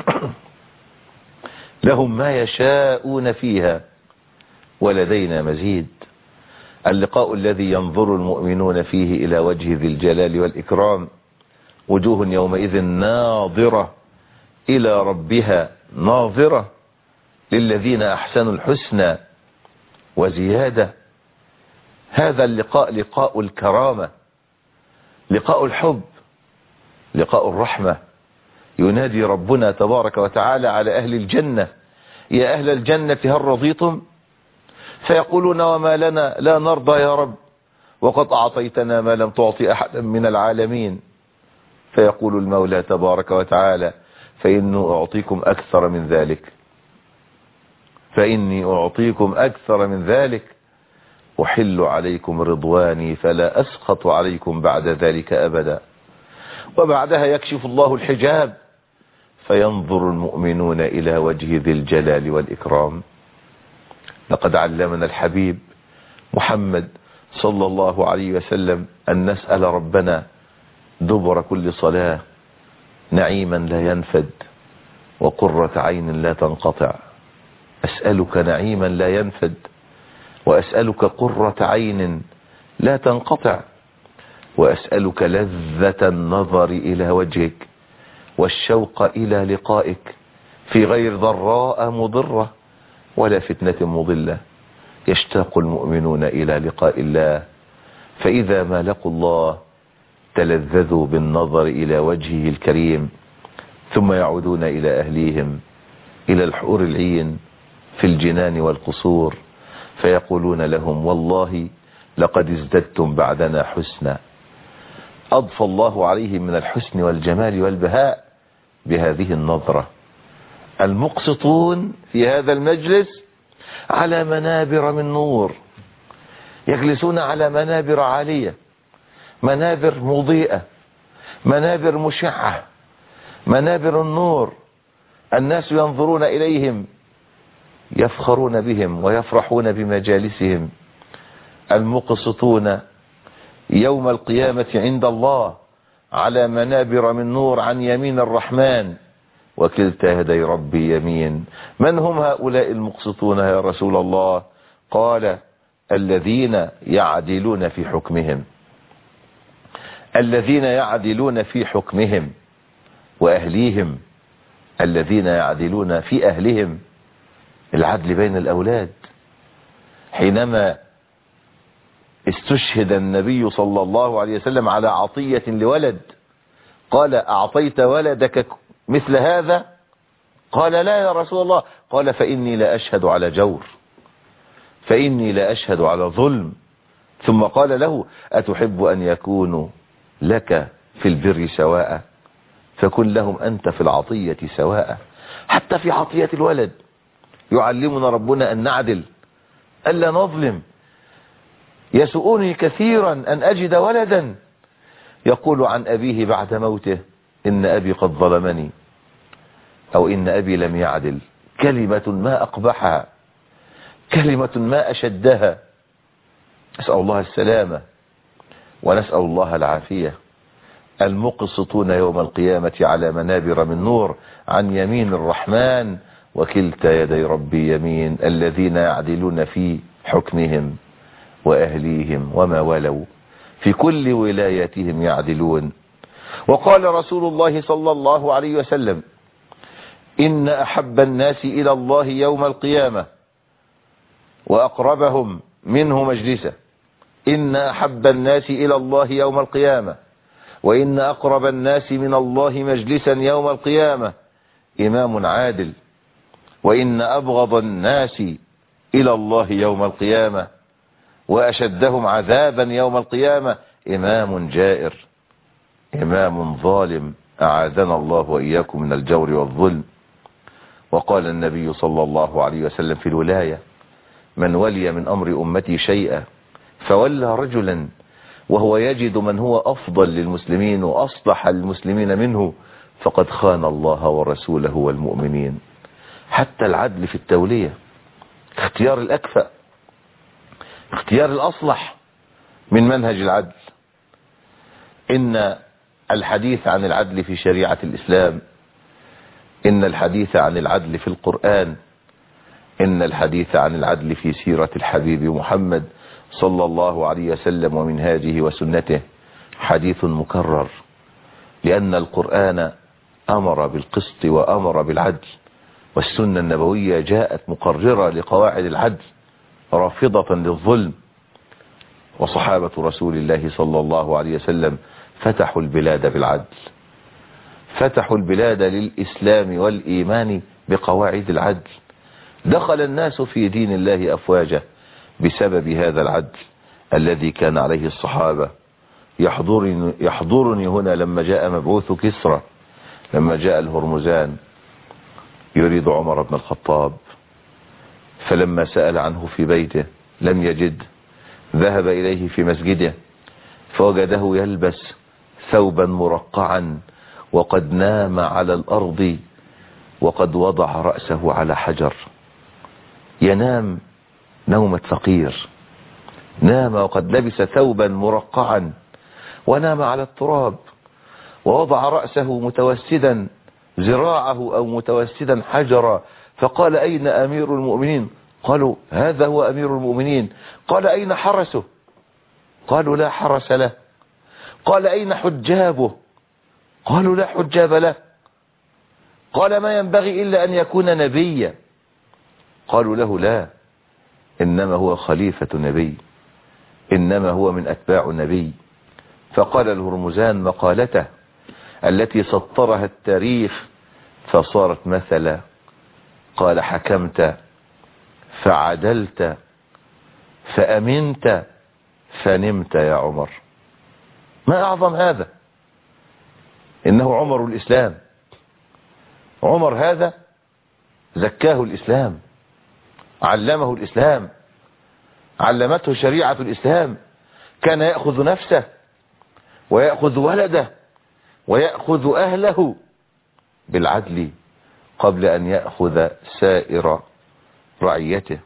لهم ما يشاءون فيها ولدينا مزيد. اللقاء الذي ينظر المؤمنون فيه إلى وجه ذي الجلال والإكرام، وجوه يومئذ ناظرة إلى ربها ناظرة، للذين أحسنوا الحسنى وزيادة. هذا اللقاء لقاء الكرامة، لقاء الحب، لقاء الرحمة. ينادي ربنا تبارك وتعالى على أهل الجنة: يا أهل الجنة هل رضيتم؟ فيقولون: وما لنا لا نرضى يا رب، وقد أعطيتنا ما لم تعطي أحدا من العالمين. فيقول المولى تبارك وتعالى: فإني أعطيكم أكثر من ذلك، فإني أعطيكم أكثر من ذلك، أحل عليكم رضواني فلا أسخط عليكم بعد ذلك أبدا. وبعدها يكشف الله الحجاب فينظر المؤمنون إلى وجه ذي الجلال والإكرام. لقد علمنا الحبيب محمد صلى الله عليه وسلم أن نسأل ربنا دبر كل صلاة نعيما لا ينفد وقرة عين لا تنقطع. أسألك نعيما لا ينفد، وأسألك قرة عين لا تنقطع، وأسألك لذة النظر إلى وجهك والشوق إلى لقائك في غير ضراء مضرة ولا فتنة مضلة. يشتاق المؤمنون إلى لقاء الله، فإذا ما لقوا الله تلذذوا بالنظر إلى وجهه الكريم، ثم يعودون إلى أهليهم، إلى الحور العين في الجنان والقصور، فيقولون لهم: والله لقد ازددتم بعدنا حسنا. أضفى الله عليهم من الحسن والجمال والبهاء بهذه النظرة. المقسطون في هذا المجلس على منابر من نور، يجلسون على منابر عالية، منابر مضيئة، منابر مشعة، منابر النور. الناس ينظرون إليهم يفخرون بهم ويفرحون بمجالسهم. المقسطون يوم القيامة عند الله على منابر من نور عن يمين الرحمن، وكلتا يدي ربي يمين. من هم هؤلاء المقسطون يا رسول الله؟ قال: الذين يعدلون في حكمهم، الذين يعدلون في حكمهم وأهليهم، الذين يعدلون في أهلهم. العدل بين الأولاد. حينما استشهد النبي صلى الله عليه وسلم على عطية لولد، قال: أعطيت ولدك مثل هذا؟ قال لا يا رسول الله. قال فإني لا أشهد على جور، فإني لا أشهد على ظلم. ثم قال له أتحب أن يكونوا لك في البر سواء، فكن لهم أنت في العطية سواء. حتى في عطية الولد يعلمنا ربنا أن نعدل، ألا نظلم. يسؤوني كثيرا أن أجد ولدا يقول عن أبيه بعد موته إن أبي قد ظلمني، أو إن أبي لم يعدل. كلمة ما أقبحها، كلمة ما أشدها. نسأل الله السلامة ونسأل الله العافية. المقسطون يوم القيامة على منابر من نور عن يمين الرحمن وكلتا يدي ربي يمين، الذين يعدلون في حكمهم وأهليهم وما ولوا، في كل ولاياتهم يعدلون. وقال رسول الله صلى الله عليه وسلم إن أحب الناس إلى الله يوم القيامة وأقربهم منه مجلسا، إن أحب الناس إلى الله يوم القيامة وإن أقرب الناس من الله مجلسا يوم القيامة إمام عادل، وإن أبغض الناس إلى الله يوم القيامة وأشدهم عذابا يوم القيامة إمام جائر، إمام ظالم. أعاذنا الله وإياكم من الجور والظلم. وقال النبي صلى الله عليه وسلم في الولاية من ولي من أمر أمتي شيئا فولى رجلا وهو يجد من هو أفضل للمسلمين وأصلح المسلمين منه فقد خان الله ورسوله والمؤمنين. حتى العدل في التولية، اختيار الأكفأ، اختيار الأصلح من منهج العدل. إن الحديث عن العدل في شريعة الإسلام، إن الحديث عن العدل في القرآن، إن الحديث عن العدل في سيرة الحبيب محمد صلى الله عليه وسلم ومنهاجه وسنته حديث مكرر، لأن القرآن أمر بالقسط وأمر بالعدل، والسنة النبوية جاءت مقررة لقواعد العدل رافضة للظلم. وصحابة رسول الله صلى الله عليه وسلم فتحوا البلاد بالعدل، فتحوا البلاد للإسلام والإيمان بقواعد العدل. دخل الناس في دين الله أفواجا بسبب هذا العدل الذي كان عليه الصحابة. يحضرني, يحضرني هنا لما جاء مبعوث كسرى، لما جاء الهرمزان يريد عمر بن الخطاب، فلما سأل عنه في بيته لم يجد، ذهب إليه في مسجده فوجده يلبس ثوبا مرقعا وقد نام على الأرض وقد وضع رأسه على حجر، ينام نومة فقير، نام وقد لبس ثوبا مرقعا ونام على التراب ووضع رأسه متوسدا ذراعه أو متوسدا حجرا. فقال أين أمير المؤمنين؟ قالوا هذا هو أمير المؤمنين. قال أين حرسه؟ قالوا لا حرس له. قال أين حجابه؟ قالوا لا حجاب له. قال ما ينبغي إلا أن يكون نبيا. قالوا له لا، إنما هو خليفة نبي، إنما هو من أتباع النبي. فقال الهرمزان مقالته التي سطرها التاريخ فصارت مثلا، قال حكمت فعدلت فأمنت فنمت يا عمر. ما أعظم هذا؟ إنه عمر الإسلام. عمر هذا زكاه الإسلام، علمه الإسلام، علمته شريعة الإسلام. كان يأخذ نفسه ويأخذ ولده ويأخذ أهله بالعدل قبل أن يأخذ سائر رعيته.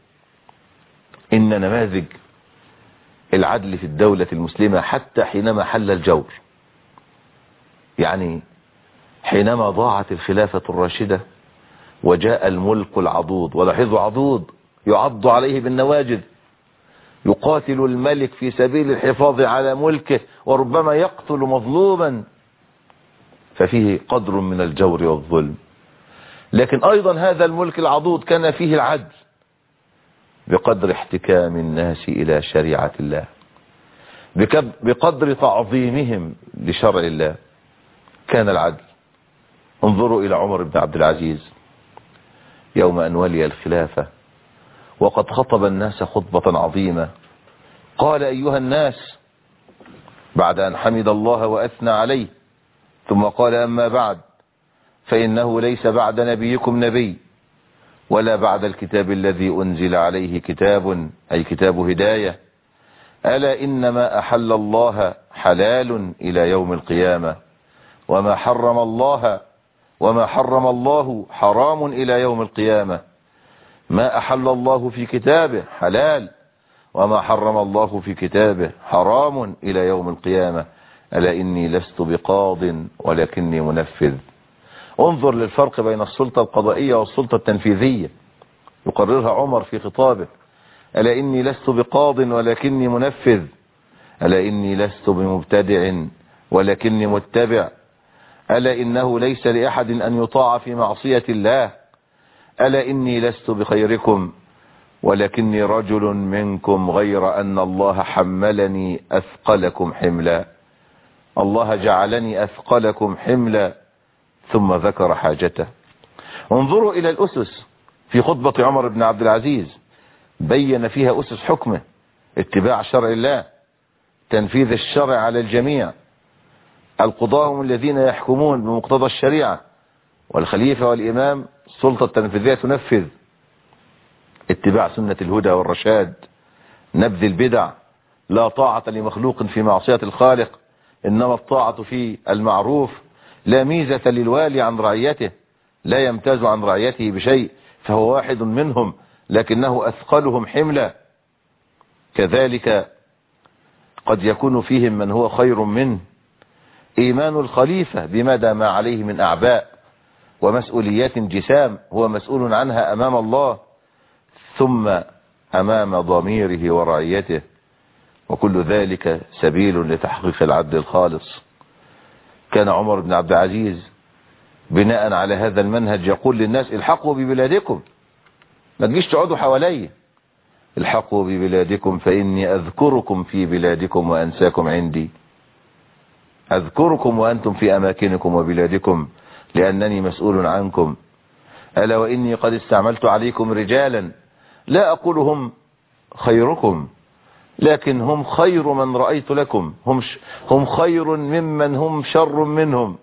إن نماذج العدل في الدولة المسلمة حتى حينما حل الجور، يعني حينما ضاعت الخلافة الراشدة وجاء الملك العضوض، ولاحظوا عضوض يعض عليه بالنواجذ، يقاتل الملك في سبيل الحفاظ على ملكه وربما يقتل مظلوما، ففيه قدر من الجور والظلم. لكن أيضا هذا الملك العضوض كان فيه العدل بقدر احتكام الناس إلى شريعة الله، بقدر تعظيمهم لشرع الله كان العدل. انظروا إلى عمر بن عبد العزيز يوم أن ولي الخلافة، وقد خطب الناس خطبة عظيمة. قال: أيها الناس، بعد أن حمد الله وأثنى عليه، ثم قال: أما بعد، فإنه ليس بعد نبيكم نبي، ولا بعد الكتاب الذي أنزل عليه كتاب، أي كتاب هداية. ألا إنما أحل الله حلال إلى يوم القيامة، وما حرم الله وما حرم الله حرام إلى يوم القيامة. ما أحل الله في كتابه حلال، وما حرم الله في كتابه حرام إلى يوم القيامة. ألا إني لست بقاض ولكني منفذ. انظر للفرق بين السلطة القضائية والسلطة التنفيذية، يقررها عمر في خطابه. ألا إني لست بقاض ولكني منفذ. ألا إني لست بمبتدع ولكني متبع. ألا إنه ليس لأحد أن يطاع في معصية الله. ألا إني لست بخيركم ولكني رجل منكم، غير أن الله حملني أثقلكم حملا. الله جعلني أثقلكم حملا. ثم ذكر حاجته. انظروا إلى الأسس في خطبة عمر بن عبد العزيز، بين فيها أسس حكمه: اتباع شرع الله، تنفيذ الشرع على الجميع، القضاة هم الذين يحكمون بمقتضى الشريعة، والخليفة والإمام السلطة التنفيذية تنفذ، اتباع سنة الهدى والرشاد، نبذ البدع، لا طاعة لمخلوق في معصية الخالق، إنما الطاعة في المعروف، لا ميزة للوالي عن رعيته، لا يمتاز عن رعيته بشيء، فهو واحد منهم لكنه أثقلهم حملا. كذلك قد يكون فيهم من هو خير منه. إيمان الخليفة بمدى ما عليه من أعباء ومسؤوليات جسام هو مسؤول عنها أمام الله، ثم أمام ضميره ورعيته، وكل ذلك سبيل لتحقيق العدل الخالص. كان عمر بن عبد العزيز بناء على هذا المنهج يقول للناس: الحقوا ببلادكم، ما تجيش تقعدوا حوالي، الحقوا ببلادكم فإني أذكركم في بلادكم وأنساكم عندي. أذكركم وأنتم في أماكنكم وبلادكم لأنني مسؤول عنكم. ألا وإني قد استعملت عليكم رجالا، لا أقول هم خيركم، لكن هم خير من رأيت لكم، هم, هم خير ممن هم شر منهم،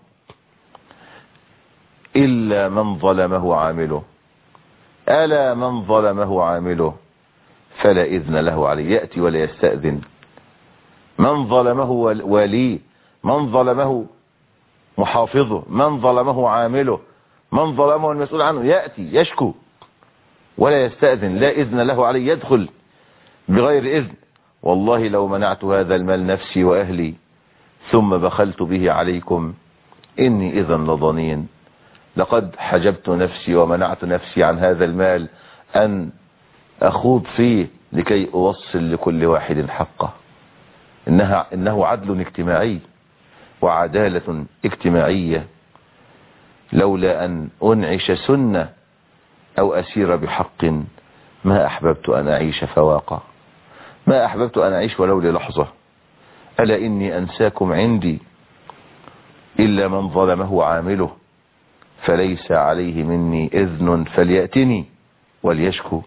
إلا من ظلمه عامله. ألا من ظلمه عامله فلا إذن له عليه، يأتي ولا يستأذن. من ظلمه واليه، من ظلمه محافظه، من ظلمه عامله، من ظلمه المسؤول عنه، يأتي يشكو ولا يستأذن، لا إذن له عليه، يدخل بغير إذن. والله لو منعت هذا المال نفسي وأهلي ثم بخلت به عليكم إني إذن لضنين. لقد حجبت نفسي ومنعت نفسي عن هذا المال أن أخوض فيه لكي أوصل لكل واحد حقه. إنها إنه عدل اجتماعي وعدالة اجتماعية. لولا أن أنعش سنة أو أسير بحق ما أحببت أن أعيش فواقع، ما أحببت أن أعيش ولو للحظة. ألا إني أنساكم عندي، إلا من ظلمه عامله فليس عليه مني إذن فليأتني وليشكو.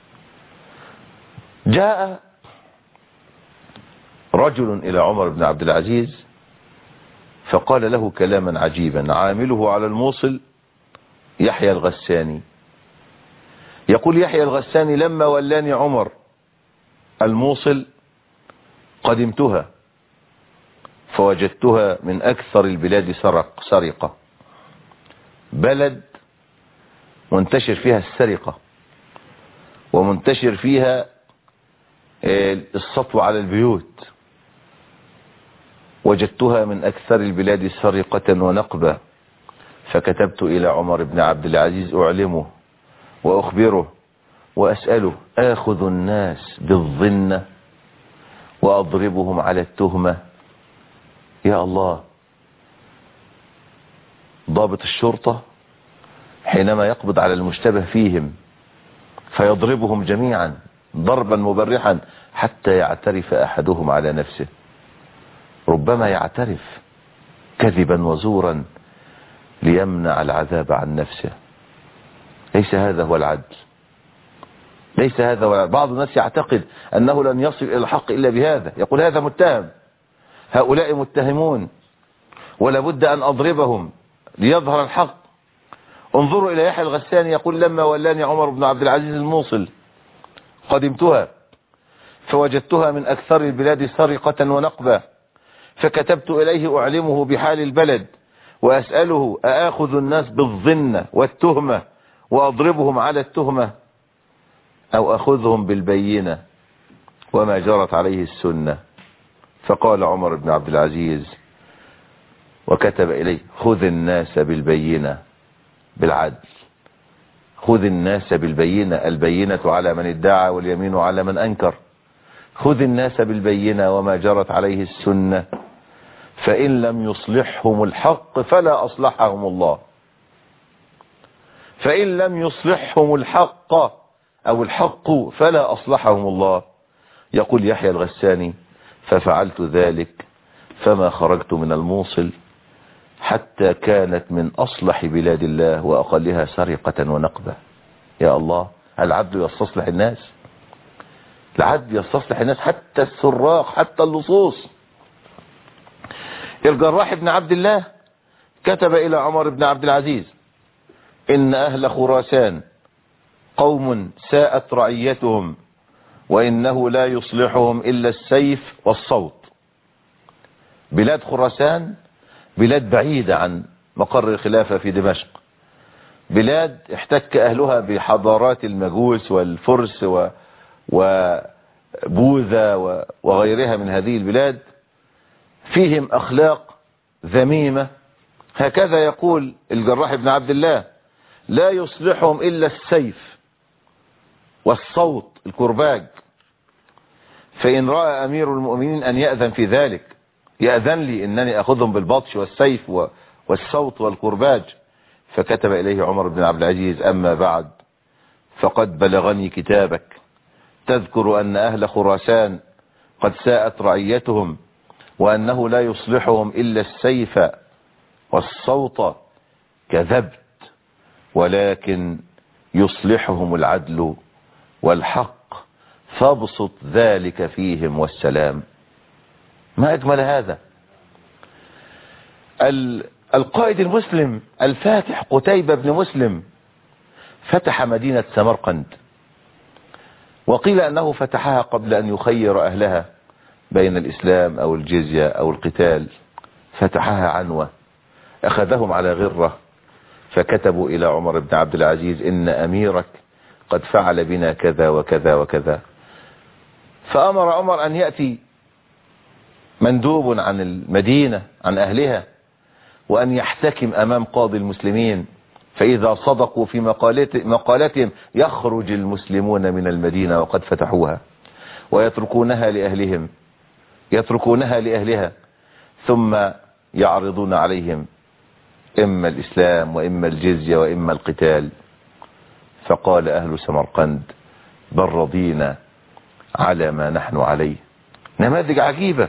جاء رجل إلى عمر بن عبد العزيز فقال له كلاما عجيبا، عامله على الموصل يحيى الغساني. يقول يحيى الغساني: لما ولاني عمر الموصل قدمتها فوجدتها من أكثر البلاد سرق سرقة، بلد منتشر فيها السرقة ومنتشر فيها السطو على البيوت. وجدتها من أكثر البلاد سرقة ونقبة، فكتبت إلى عمر بن عبد العزيز أعلمه وأخبره وأسأله: آخذ الناس بالظنة وأضربهم على التهمة؟ يا الله، ضابط الشرطة حينما يقبض على المشتبه فيهم فيضربهم جميعا ضربا مبرحا حتى يعترف أحدهم على نفسه، ربما يعترف كذبا وزورا ليمنع العذاب عن نفسه. ليس هذا هو العدل، ليس هذا هو العدل. بعض الناس يعتقد أنه لن يصل إلى الحق إلا بهذا، يقول هذا متهم، هؤلاء متهمون ولا بد أن أضربهم ليظهر الحق. انظروا إلى يحيى الغساني يقول لما ولاني عمر بن عبد العزيز الموصل قدمتها فوجدتها من أكثر البلاد سرقة ونقبة، فكتبت إليه أعلمه بحال البلد وأسأله أآخذ الناس بالظنة والتهمة وأضربهم على التهمة أو أخذهم بالبينة وما جرت عليه السنة. فقال عمر بن عبد العزيز وكتب إليه خذ الناس بالبينة، بالعدل، خذ الناس بالبينة، البينة على من ادعى واليمين على من أنكر، خذ الناس بالبينة وما جرت عليه السنة، فإن لم يصلحهم الحق فلا أصلحهم الله، فإن لم يصلحهم الحق أو الحق فلا أصلحهم الله. يقول يحيى الغساني ففعلت ذلك فما خرجت من الموصل حتى كانت من أصلح بلاد الله وأقلها سرقة ونقبة. يا الله، العدل يستصلح الناس، العدل يستصلح الناس، حتى السراق، حتى اللصوص. الجراح بن عبد الله كتب إلى عمر بن عبد العزيز إن أهل خراسان قوم ساءت رعيتهم وإنه لا يصلحهم إلا السيف والصوت. بلاد خراسان بلاد بعيدة عن مقر الخلافة في دمشق، بلاد احتك أهلها بحضارات المجوس والفرس و... وبوذا و... وغيرها من هذه البلاد، فيهم أخلاق ذميمة. هكذا يقول الجراح بن عبد الله لا يصلحهم إلا السيف والصوت الكرباج، فإن رأى أمير المؤمنين أن يأذن في ذلك يأذن لي أنني أخذهم بالبطش والسيف والصوت والكرباج. فكتب إليه عمر بن عبد العزيز أما بعد فقد بلغني كتابك تذكر أن أهل خراسان قد ساءت رعيتهم وأنه لا يصلحهم إلا السيف والصوت، كذبت، ولكن يصلحهم العدل والحق فابسط ذلك فيهم والسلام. ما أجمل هذا. القائد المسلم الفاتح قتيبة بن مسلم فتح مدينة سمرقند، وقيل أنه فتحها قبل أن يخير أهلها بين الإسلام أو الجزية أو القتال، فتحها عنوة، أخذهم على غرة، فكتبوا إلى عمر بن عبد العزيز إن أميرك قد فعل بنا كذا وكذا وكذا. فأمر عمر أن يأتي مندوب عن المدينة عن أهلها وأن يحتكم أمام قاضي المسلمين، فإذا صدقوا في مقالتهم يخرج المسلمون من المدينة وقد فتحوها ويتركونها لأهلهم، يتركونها لأهلها، ثم يعرضون عليهم إما الإسلام وإما الجزية وإما القتال. فقال أهل سمرقند بل رضينا على ما نحن عليه. نماذج عجيبة.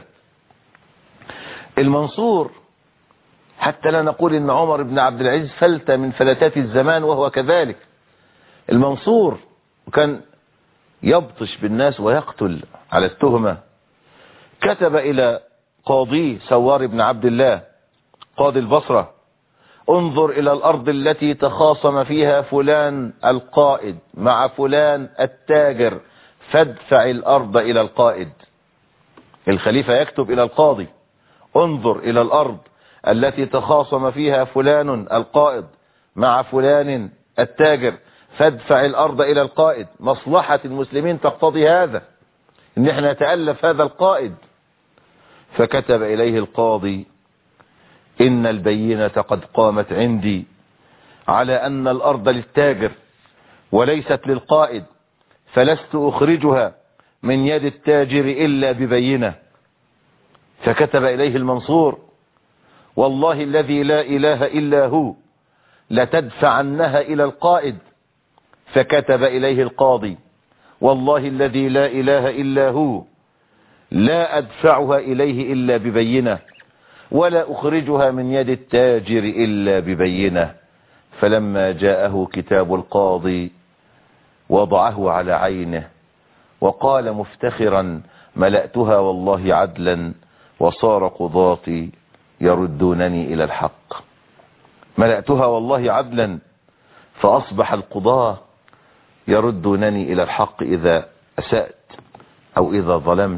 المنصور، حتى لا نقول إن عمر بن عبد العزيز فلت من فلتات الزمان وهو كذلك، المنصور كان يبطش بالناس ويقتل على التهمة. كتب إلى قاضي سوار بن عبد الله قاضي البصرة انظر إلى الأرض التي تخاصم فيها فلان القائد مع فلان التاجر فادفع الأرض إلى القائد. الخليفة يكتب إلى القاضي انظر إلى الأرض التي تخاصم فيها فلان القائد مع فلان التاجر فادفع الأرض إلى القائد. مصلحة المسلمين تقتضي هذا، ان احنا نتألف هذا القائد. فكتب إليه القاضي إن البينة قد قامت عندي على أن الأرض للتاجر وليست للقائد، فلست أخرجها من يد التاجر إلا ببينة. فكتب إليه المنصور والله الذي لا إله إلا هو لتدفعنها إلى القائد. فكتب إليه القاضي والله الذي لا إله إلا هو لا أدفعها إليه إلا ببينة ولا أخرجها من يد التاجر إلا ببينة. فلما جاءه كتاب القاضي وضعه على عينه وقال مفتخرا ملأتها والله عدلا وصار قضاتي يردونني إلى الحق. ملأتها والله عدلا، فأصبح القضاة يردونني إلى الحق إذا أسأت أو إذا ظلمت.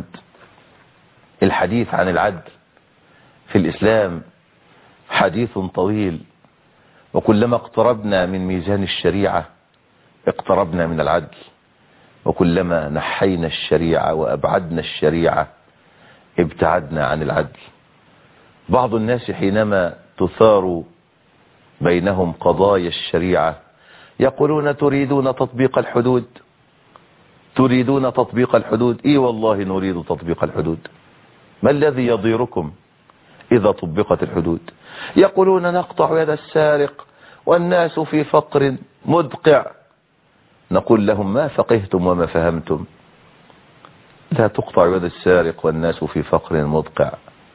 الحديث عن العدل في الإسلام حديث طويل، وكلما اقتربنا من ميزان الشريعة اقتربنا من العدل، وكلما نحينا الشريعة وأبعدنا الشريعة ابتعدنا عن العدل. بعض الناس حينما تثار بينهم قضايا الشريعة يقولون تريدون تطبيق الحدود، تريدون تطبيق الحدود. اي والله نريد تطبيق الحدود. ما الذي يضيركم إذا طبقت الحدود؟ يقولون نقطع يد السارق والناس في فقر مدقع. نقول لهم ما فقهتم وما فهمتم. لا تقطع يد السارق والناس في فقر مدقع.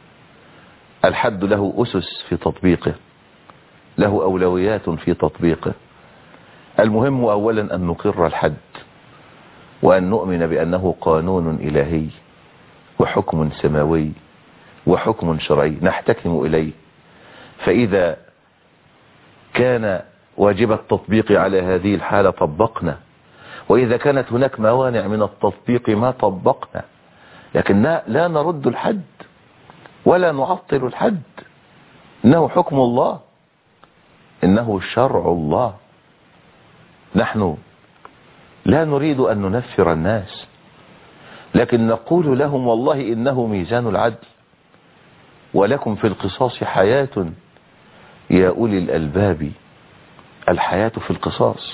الحد له أسس في تطبيقه، له أولويات في تطبيقه. المهم أولا أن نقر الحد، وأن نؤمن بأنه قانون إلهي وحكم سماوي وحكم شرعي نحتكم إليه. فإذا كان واجب التطبيق على هذه الحالة طبقنا، وإذا كانت هناك موانع من التطبيق ما طبقنا. لكن لا نرد الحد ولا نعطل الحد. إنه حكم الله، إنه شرع الله. نحن لا نريد أن ننفر الناس، لكن نقول لهم والله إنه ميزان العدل، ولكم في القصاص حياة يا أولي الألباب. الحياة في القصاص،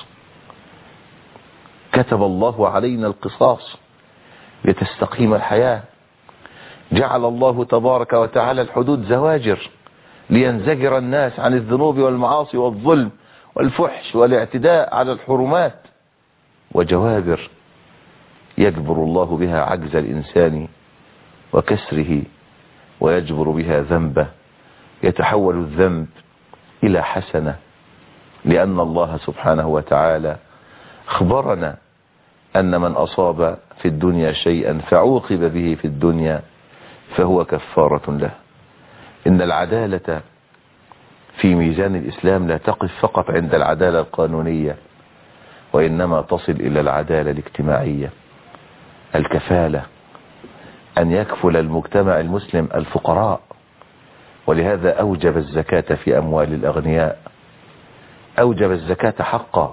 كتب الله علينا القصاص لتستقيم الحياة. جعل الله تبارك وتعالى الحدود زواجر لينزجر الناس عن الذنوب والمعاصي والظلم والفحش والاعتداء على الحرمات، وجوابر يجبر الله بها عجز الإنسان وكسره، ويجبر بها ذنبه. يتحول الذنب إلى حسنة، لأن الله سبحانه وتعالى أخبرنا أن من أصاب في الدنيا شيئا فعوقب به في الدنيا فهو كفارة له. إن العدالة في ميزان الإسلام لا تقف فقط عند العدالة القانونية، وإنما تصل إلى العدالة الاجتماعية. الكفالة، أن يكفل المجتمع المسلم الفقراء، ولهذا أوجب الزكاة في أموال الأغنياء، أوجب الزكاة حقا،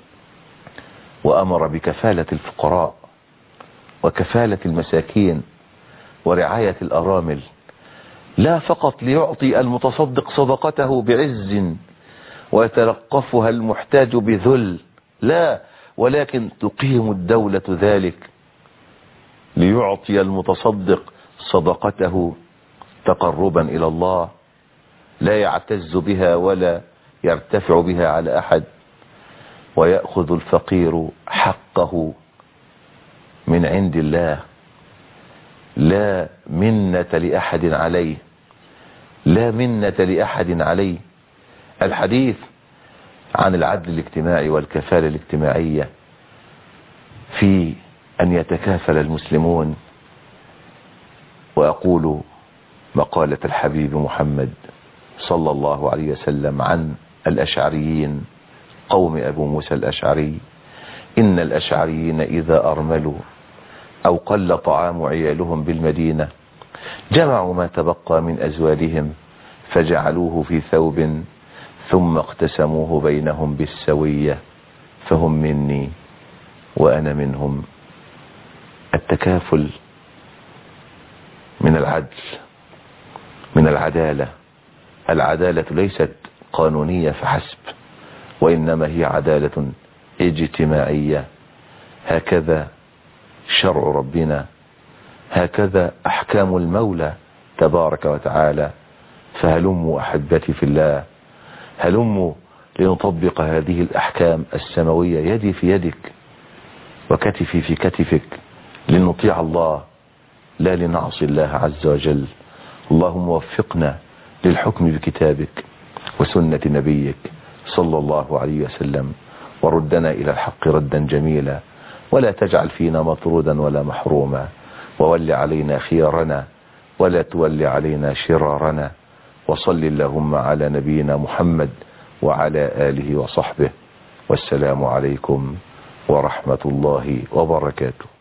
وأمر بكفالة الفقراء وكفالة المساكين ورعاية الأرامل، لا فقط ليعطي المتصدق صدقته بعز ويتلقفها المحتاج بذل، لا، ولكن تقيم الدولة ذلك ليعطي المتصدق صدقته تقربا إلى الله، لا يعتز بها ولا يرتفع بها على أحد، ويأخذ الفقير حقه من عند الله، لا منة لأحد عليه، لا منة لأحد عليه. الحديث عن العدل الاجتماعي والكفالة الاجتماعية في أن يتكافل المسلمون. وأقول مقالة الحبيب محمد صلى الله عليه وسلم عن الأشعريين، قوم أبو موسى الأشعري: إن الأشعريين إذا أرملوا أو قل طعام عيالهم بالمدينة جمعوا ما تبقى من أزوادهم فجعلوه في ثوب ثم اقتسموه بينهم بالسوية، فهم مني وأنا منهم. التكافل من العدل، من العدالة. العدالة ليست قانونية فحسب، وإنما هي عدالة اجتماعية. هكذا شرع ربنا، هكذا أحكام المولى تبارك وتعالى. فهلموا أحبتي في الله، هلموا لنطبق هذه الأحكام السماوية يدي في يدك وكتفي في كتفك، لنطيع الله لا لنعصي الله عز وجل. اللهم وفقنا للحكم بكتابك وسنة نبيك صلى الله عليه وسلم، وردنا إلى الحق ردا جميلا، ولا تجعل فينا مطرودا ولا محروما، وول علينا خيارنا ولا تول علينا شرارنا، وصل اللهم على نبينا محمد وعلى آله وصحبه، والسلام عليكم ورحمة الله وبركاته.